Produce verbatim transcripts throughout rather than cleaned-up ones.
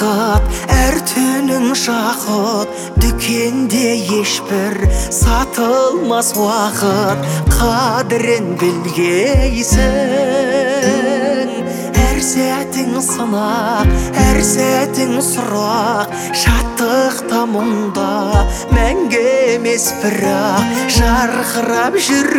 бақыт, әр түнің жақыт, дүкенде ешбір сатылмас уақыт, қадірін білгейсің. Әр сәтің сынақ, әр сәтің сұрақ, шаттықта мұңда мәңгі емес бірақ жарқырап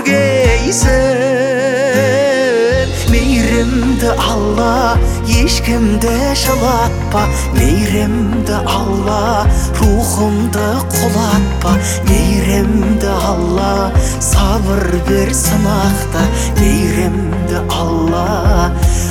жүргейсің. Мейірімді Алла ешкімді жылатпа, мейірімді Алла рухымды құлатпа, мейірімді Алла сабыр бер сынақта, мейірімді Алла.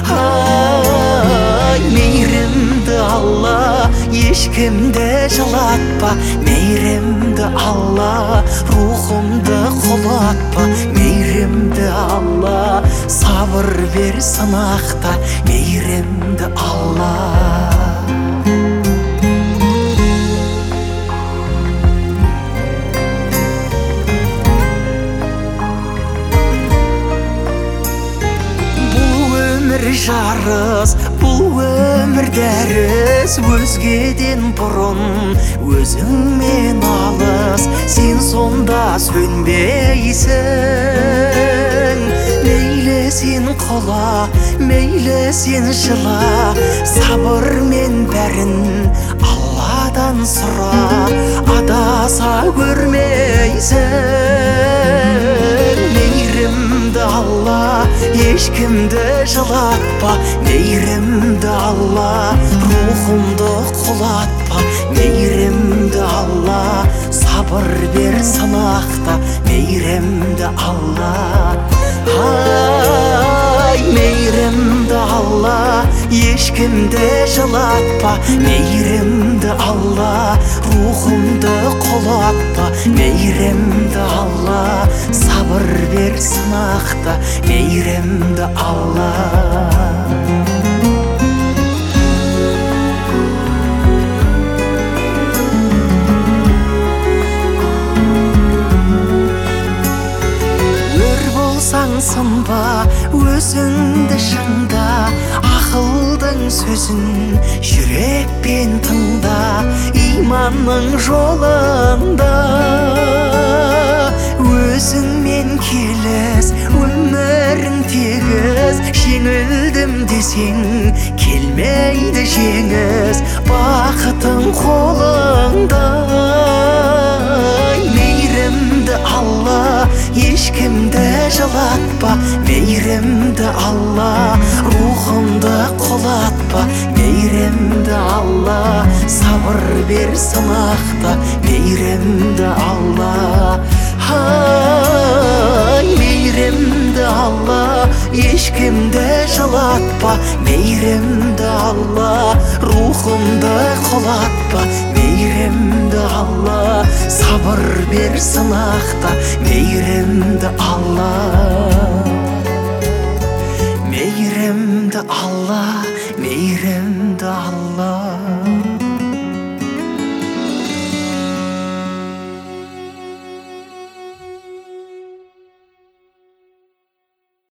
Ай, мейірімді Алла ешкімді жылатпа, мейірімді Алла рухымды құлатпа, мейірімді Алла сабыр бер сынақта, мейірімді Алла. Жарыс, бұл өмір дәріс, өзгеден бұрын өзіңмен алыс, сен сонда сөнбейсің. Мейлі сен құла, мейлі сен жыла, сабырмен бәрін Алладан сұра, адаса көрмейсің. Мейірімді Алла ешкімді жылатпа, мейірімді Алла рухымды құлатпа, мейірімді Алла сабыр бер сынақта, мейірімді Алла. Ай, мейірімді Алла ешкімді жылатпа, мейірімді Алла рухымды құлатпа, мейірімді Алла сабыр бер сынақта, мейірімді Алла. Сынба, өзіңді шыңда, ақылдың сөзін жүрекпен тыңда, иманның жолында өзіңмен келіс, өмірің тегіс, жеңілдім десең келмейді жеңіс, бақытың қолыңда. Мейірімді Алла ешкімді жылатпа, мейірімді Алла рухымды құлатпа, мейірімді Алла сабыр бер сынақта, мейірімді Алла. Ай, мейірімді Алла ешкімді жылатпа, мейірімді Алла рухымды құлатпа, мейірімді Алла сабыр бер сынақта, мейірімді Алла. Мейірімді Алла, мейірімді Алла.